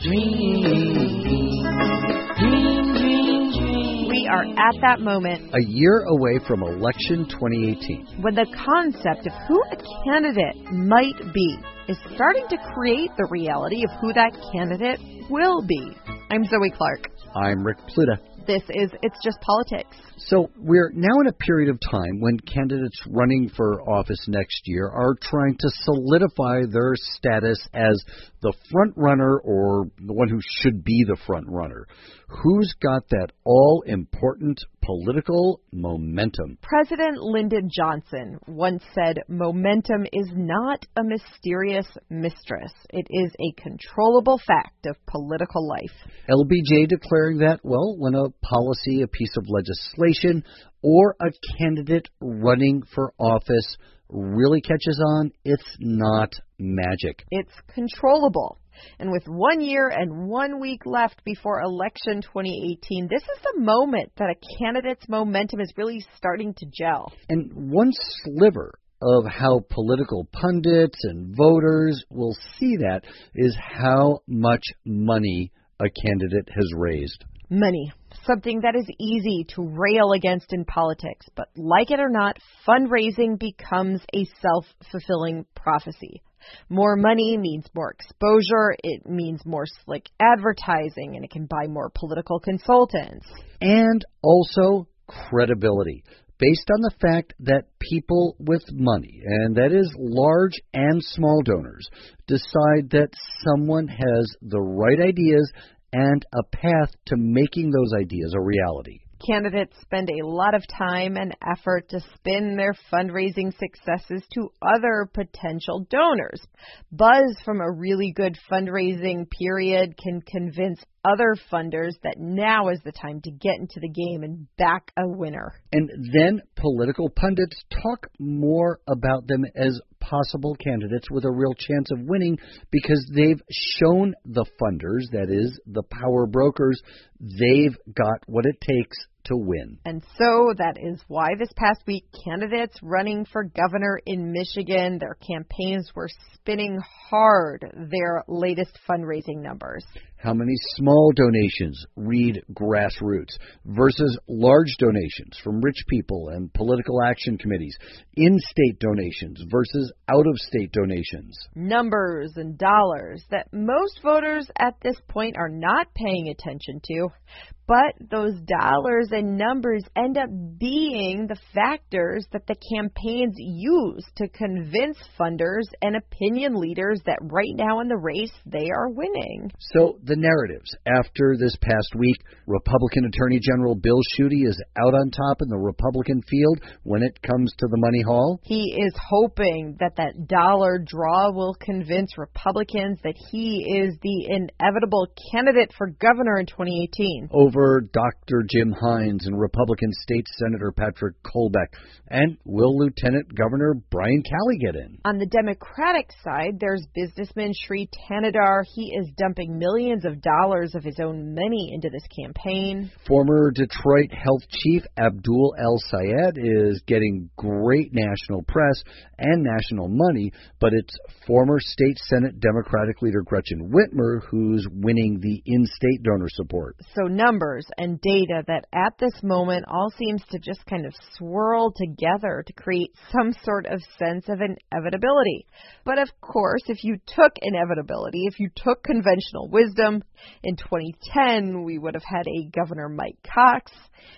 We are at that moment, a year away from election 2018, when the concept of who a candidate might be is starting to create the reality of who that candidate will be. I'm Zoe Clark. I'm Rick Pluta. This is It's Just Politics. So we're now in a period of time when candidates running for office next year are trying to solidify their status as the front runner, or the one who should be the front runner. Who's got that all-important political momentum? President Lyndon Johnson once said, "Momentum is not a mysterious mistress. It is a controllable fact of political life." LBJ declaring that, well, when a policy, a piece of legislation, or a candidate running for office really catches on, it's not magic. It's controllable. And with 1 year and 1 week left before election 2018, this is the moment that a candidate's momentum is really starting to gel. And one sliver of how political pundits and voters will see that is how much money a candidate has raised. Money. Something that is easy to rail against in politics. But like it or not, fundraising becomes a self-fulfilling prophecy. More money means more exposure, it means more slick advertising, and it can buy more political consultants. And also credibility, based on the fact that people with money, and that is large and small donors, decide that someone has the right ideas and a path to making those ideas a reality. Candidates spend a lot of time and effort to spin their fundraising successes to other potential donors. Buzz from a really good fundraising period can convince other funders that now is the time to get into the game and back a winner. And then political pundits talk more about them as possible candidates with a real chance of winning because they've shown the funders, that is, the power brokers, they've got what it takes to win. And so that is why this past week, candidates running for governor in Michigan, their campaigns were spinning hard their latest fundraising numbers. How many small donations, read grassroots, versus large donations from rich people and political action committees, in-state donations versus out-of-state donations. Numbers and dollars that most voters at this point are not paying attention to. But those dollars and numbers end up being the factors that the campaigns use to convince funders and opinion leaders that right now in the race they are winning. So the narratives after this past week, Republican Attorney General Bill Schuette is out on top in the Republican field when it comes to the money haul. He is hoping that that dollar draw will convince Republicans that he is the inevitable candidate for governor in 2018. Over Dr. Jim Hines and Republican State Senator Patrick Colbeck. And will Lieutenant Governor Brian Calley get in? On the Democratic side, there's businessman Sri Thanedar. He is dumping millions of dollars of his own money into this campaign. Former Detroit Health Chief Abdul El Sayed is getting great national press and national money, but it's former State Senate Democratic leader Gretchen Whitmer who's winning the in-state donor support. So numbers and data that at this moment all seems to just kind of swirl together to create some sort of sense of inevitability. But of course, if you took inevitability, if you took conventional wisdom, in 2010 we would have had a Governor Mike Cox,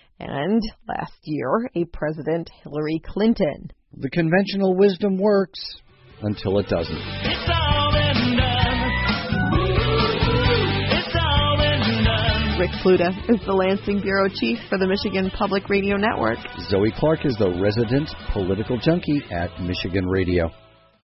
and last year a President Hillary Clinton. The conventional wisdom works until it doesn't. It's all been done. It's all been done. Rick Pluta is the Lansing Bureau Chief for the Michigan Public Radio Network. Zoe Clark is the resident political junkie at Michigan Radio.